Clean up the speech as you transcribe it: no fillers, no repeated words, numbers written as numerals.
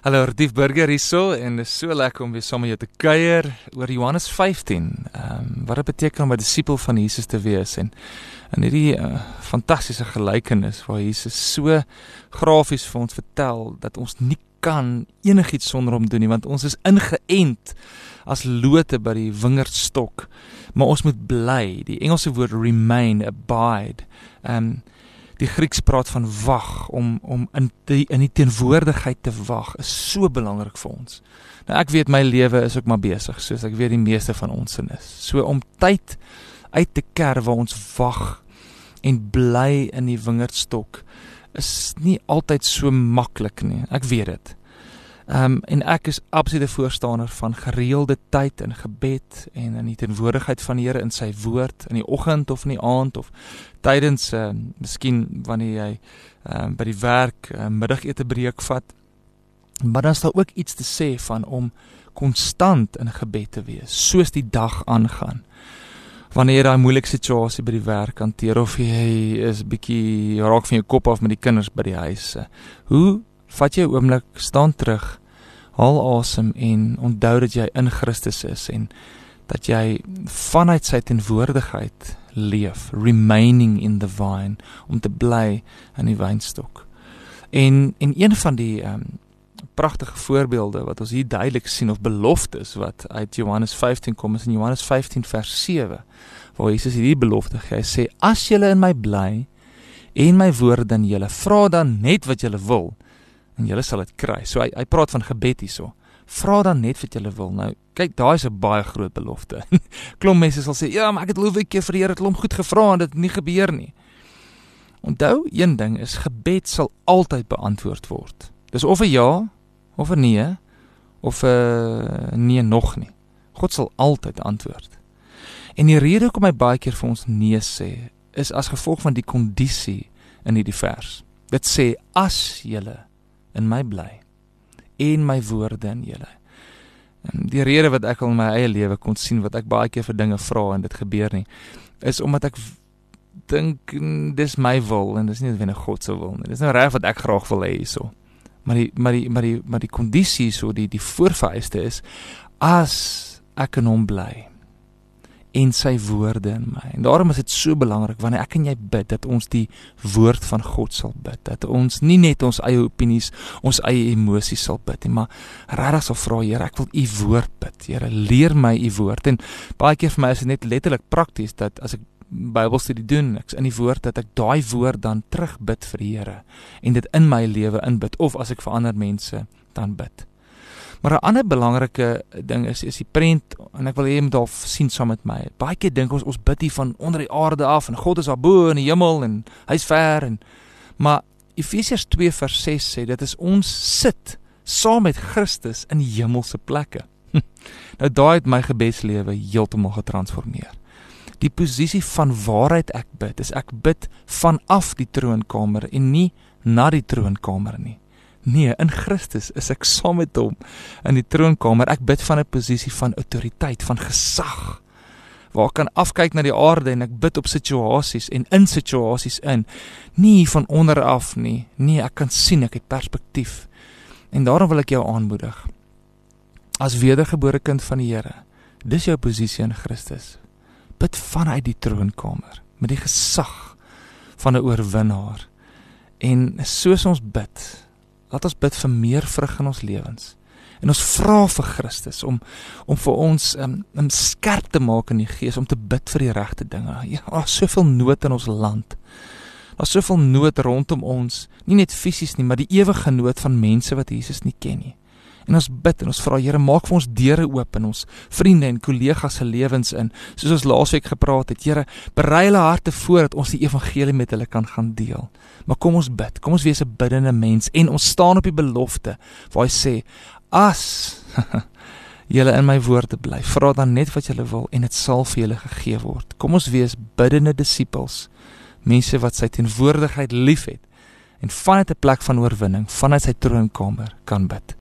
Hallo, Retief Burger hierso en dit is so lekker om weer saam met jou te kuier oor Johannes 15. Wat dit beteken om 'n disipel van Jesus te wees en in hierdie fantastiese gelykenis waar Jesus so grafies vir ons vertel dat ons nie kan enigiets sonder hom doen nie, want ons is ingeënt as lote by die wingerdstok, maar ons moet bly. Die Engelse woord remain, abide. Die Grieks praat van wag, om in die teenwoordigheid te wag, is so belangrik vir ons. Nou ek weet my lewe is ook maar besig, soos ek weet die meeste van ons in is. So om tyd uit te kerf waar ons wag en bly in die wingerdstok, is nie altyd so maklik nie, ek weet dit. En ek is absolute voorstander van gereelde tyd in gebed en in die teenwoordigheid van die Here in sy woord, in die oggend of in die aand of tydens, miskien wanneer jy by die werk middagete breek vat. Maar dan is daar ook iets te sê van om konstant in gebed te wees, soos die dag aangaan. Wanneer jy daai moeilike situasie by die werk hanteer of jy is bietjie raak van jou kop af met die kinders by die huis. Hoe vat jy 'n oomblik, staan terug, haal asem en onthou dat jy in Christus is en dat jy vanuit sy teenwoordigheid leef, remaining in the vine, om te bly in die wynstok. En een van die pragtige voorbeelde wat ons hier duidelik sien, of beloftes wat uit Johannes 15 kom, is in Johannes 15 vers 7, waar Jesus hierdie belofte gee. Hy sê, as julle in my bly en my woorde in julle, vra dan net wat julle wil en julle sal dit kry. So hy praat van gebed hierso. Vra dan net wat julle wil. Nou, kyk, daar is 'n baie groot belofte. Klomp mense sal sê, ja, maar ek het hoeveel keer vir die Here klomp goed gevra en dit het nie gebeur nie. Onthou, een ding is, gebed sal altyd beantwoord word. Dis of 'n ja, of 'n nee, of 'n nee nog nie. God sal altyd antwoord. En die rede hoekom hy baie keer vir ons nee sê, is as gevolg van die kondisie in hierdie vers. Dit sê, as julle in my bly, en my woorde in julle. En die rede wat ek al in my eie lewe kon sien, wat ek baie keer vir dinge vra en dit gebeur nie, is omdat ek dink, dis my wil, en dis nie net God se wil nie. Dis nou reg wat ek graag wil hê hierso. Maar die kondisie so, die voorvereiste is, as ek in hom bly, en sy woorde in my. En daarom is dit so belangrik, wanneer ek en jy bid, dat ons die woord van God sal bid, dat ons nie net ons eie opinies, ons eie emosies sal bid, maar regtig sal vra, Here, ek wil u woord bid, Here, leer my u woord. En baie keer vir my is dit net letterlik prakties, dat as ek Bybelstudie doen, ek is in die woord, dat ek daai woord dan terug bid vir die Here, en dit in my lewe inbid, of as ek vir ander mense dan bid. Maar 'n ander belangrike ding is die prent, en ek wil hê jy moet daar sien saam met my. Baie keer dink ons bid hier van onder die aarde af, en God is daar bo in die hemel, en hy's ver, maar Efesiërs 2 vers 6 sê, dit is ons sit saam met Christus in hemelse plekke. Nou daai het my gebedslewe heeltemal getransformeer. Die posisie van waaruit ek bid, is ek bid vanaf die troonkamer, en nie na die troonkamer nie. Nee, in Christus is ek saam met hom in die troonkamer. Ek bid van 'n posisie van autoriteit, van gesag, waar ek kan afkyk na die aarde en ek bid op situasies en in situasies in. Nie van onder af nie. Nee, ek kan sien, ek het perspektief. En daarom wil ek jou aanmoedig. As wedergebore kind van die Here, dis jou posisie in Christus. Bid vanuit die troonkamer, met die gesag van 'n oorwinnaar. En soos ons bid, laat ons bid vir meer vrug in ons lewens. En ons vra vir Christus om vir ons skerp te maak in die gees, om te bid vir die regte dinge. Ja, daar is soveel nood in ons land. Daar is soveel nood rondom ons, nie net fisies nie, maar die ewige nood van mense wat Jesus nie ken nie. En ons bid en ons vra, Here, maak vir ons deure oop in ons vriende en kollegas se lewens in, soos ons laasweek gepraat het. Here, berei hulle harte voor dat ons die evangelie met hulle kan gaan deel. Maar kom ons bid, kom ons wees 'n biddende mens, en ons staan op die belofte, waar hy sê, as julle in my woorde bly, vra dan net wat julle wil, en dit sal vir julle gegee word. Kom ons wees biddende disippels, mense wat sy teenwoordigheid liefhet, en vanuit 'n plek van oorwinning, vanuit sy troonkamer kan bid.